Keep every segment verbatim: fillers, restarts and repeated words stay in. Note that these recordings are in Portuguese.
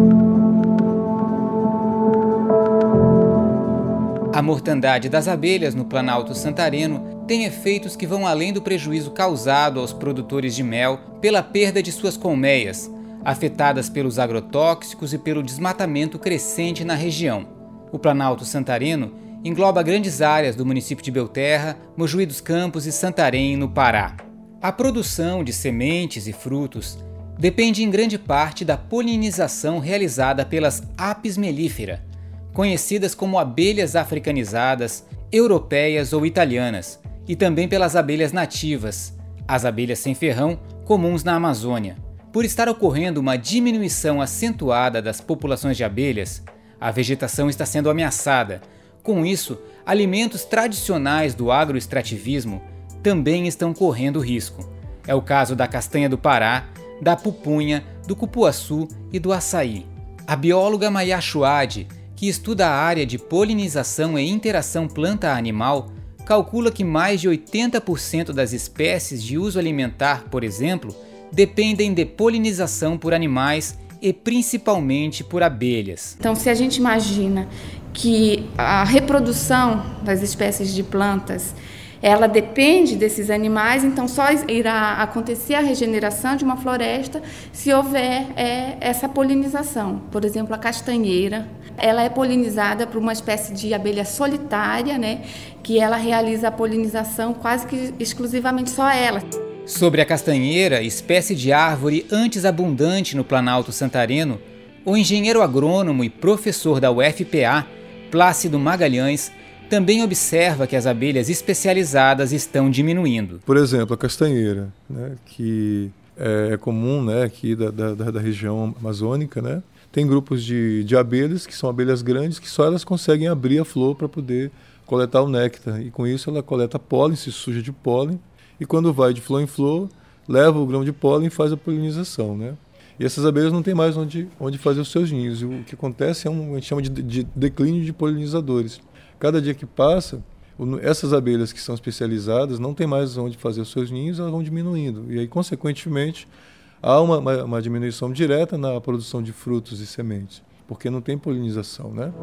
A mortandade das abelhas no Planalto Santareno tem efeitos que vão além do prejuízo causado aos produtores de mel pela perda de suas colmeias, afetadas pelos agrotóxicos e pelo desmatamento crescente na região. O Planalto Santareno engloba grandes áreas do município de Belterra, Mojuí dos Campos e Santarém, no Pará. A produção de sementes e frutos depende em grande parte da polinização realizada pelas Apis mellifera, conhecidas como abelhas africanizadas, europeias ou italianas, e também pelas abelhas nativas, as abelhas sem ferrão, comuns na Amazônia. Por estar ocorrendo uma diminuição acentuada das populações de abelhas, a vegetação está sendo ameaçada. Com isso, alimentos tradicionais do agroextrativismo também estão correndo risco. É o caso da castanha do Pará, da pupunha, do cupuaçu e do açaí. A bióloga Maya Chouad, que estuda a área de polinização e interação planta-animal, calcula que mais de oitenta por cento das espécies de uso alimentar, por exemplo, dependem de polinização por animais e principalmente por abelhas. Então, se a gente imagina que a reprodução das espécies de plantas ela depende desses animais, então só irá acontecer a regeneração de uma floresta se houver é, essa polinização. Por exemplo, a castanheira, ela é polinizada por uma espécie de abelha solitária, né, que ela realiza a polinização quase que exclusivamente só ela. Sobre a castanheira, espécie de árvore antes abundante no Planalto Santareno, o engenheiro agrônomo e professor da U F P A, Plácido Magalhães, também observa que as abelhas especializadas estão diminuindo. Por exemplo, a castanheira, né, que é comum, né, aqui da, da, da região amazônica, né, tem grupos de, de abelhas, que são abelhas grandes, que só elas conseguem abrir a flor para poder coletar o néctar. E com isso ela coleta pólen, se suja de pólen, e quando vai de flor em flor, leva o grão de pólen e faz a polinização, né? E essas abelhas não têm mais onde, onde fazer os seus ninhos. E o que acontece é um, a gente chama de, de declínio de polinizadores. Cada dia que passa, essas abelhas que são especializadas não têm mais onde fazer os seus ninhos, elas vão diminuindo. E aí, consequentemente, há uma, uma, uma diminuição direta na produção de frutos e sementes, porque não tem polinização, né?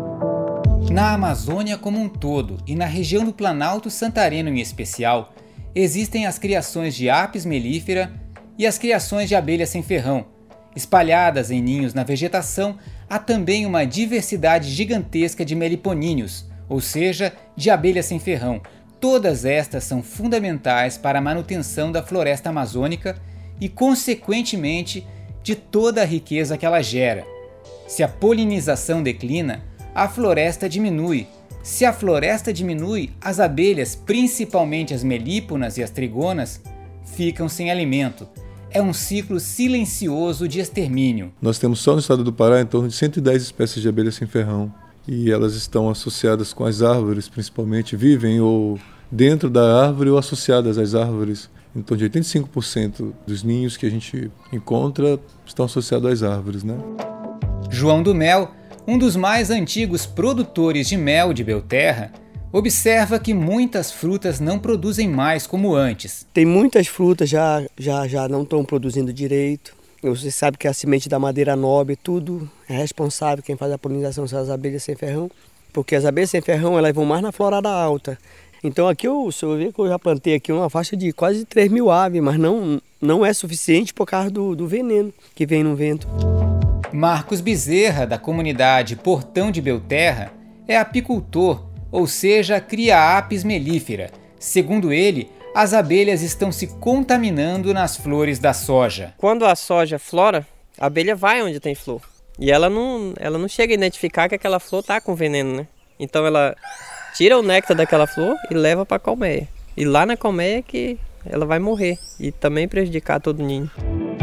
Na Amazônia como um todo e na região do Planalto Santareno em especial, existem as criações de Apis mellifera e as criações de abelhas sem ferrão. Espalhadas em ninhos na vegetação, há também uma diversidade gigantesca de meliponíneos, ou seja, de abelhas sem ferrão. Todas estas são fundamentais para a manutenção da floresta amazônica e, consequentemente, de toda a riqueza que ela gera. Se a polinização declina, a floresta diminui. Se a floresta diminui, as abelhas, principalmente as melíponas e as trigonas, ficam sem alimento. É um ciclo silencioso de extermínio. Nós temos só no estado do Pará em torno de cento e dez espécies de abelhas sem ferrão. E elas estão associadas com as árvores, principalmente, vivem ou dentro da árvore ou associadas às árvores. Em torno de oitenta e cinco por cento dos ninhos que a gente encontra estão associados às árvores, né? João do Mel, um dos mais antigos produtores de mel de Belterra, observa que muitas frutas não produzem mais como antes. Tem muitas frutas já já já não estão produzindo direito. Você sabe que a semente da madeira nobre, tudo é responsável, quem faz a polinização são as abelhas sem ferrão, porque as abelhas sem ferrão elas vão mais na florada alta. Então aqui eu, se eu ver que eu já plantei aqui uma faixa de quase três mil aves, mas não, não é suficiente por causa do, do veneno que vem no vento. Marcos Bezerra, da comunidade Portão de Belterra, é apicultor, ou seja, cria Apis mellifera. Segundo ele, as abelhas estão se contaminando nas flores da soja. Quando a soja flora, a abelha vai onde tem flor. E ela não, ela não chega a identificar que aquela flor está com veneno, né? Então ela tira o néctar daquela flor e leva para a colmeia. E lá na colmeia que ela vai morrer e também prejudicar todo o ninho.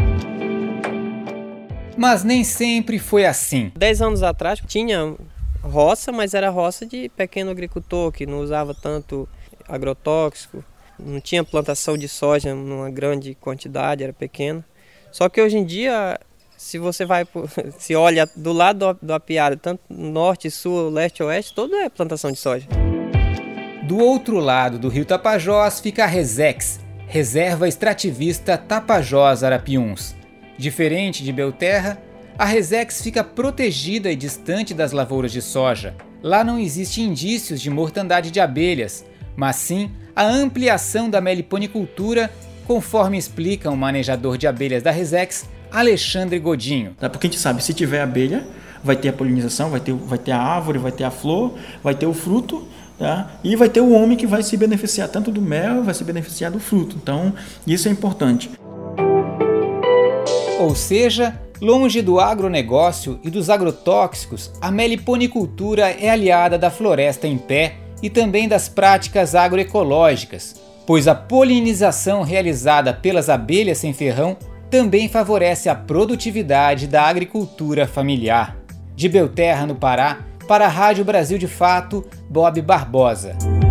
Mas nem sempre foi assim. Dez anos atrás tinha roça, mas era roça de pequeno agricultor que não usava tanto agrotóxico. Não tinha plantação de soja numa grande quantidade, era pequena. Só que hoje em dia, se você vai, se olha do lado do apiário, tanto norte, sul, leste, oeste, todo é plantação de soja. Do outro lado do rio Tapajós fica a Resex, Reserva Extrativista Tapajós Arapiuns. Diferente de Belterra, a Resex fica protegida e distante das lavouras de soja. Lá não existe indícios de mortandade de abelhas, mas sim a ampliação da meliponicultura, conforme explica o manejador de abelhas da Resex, Alexandre Godinho. Porque a gente sabe, se tiver abelha, vai ter a polinização, vai ter, vai ter a árvore, vai ter a flor, vai ter o fruto, tá? E vai ter o homem que vai se beneficiar tanto do mel, vai se beneficiar do fruto. Então, isso é importante. Ou seja, longe do agronegócio e dos agrotóxicos, a meliponicultura é aliada da floresta em pé e também das práticas agroecológicas, pois a polinização realizada pelas abelhas sem ferrão também favorece a produtividade da agricultura familiar. De Belterra, no Pará, para a Rádio Brasil de Fato, Bob Barbosa.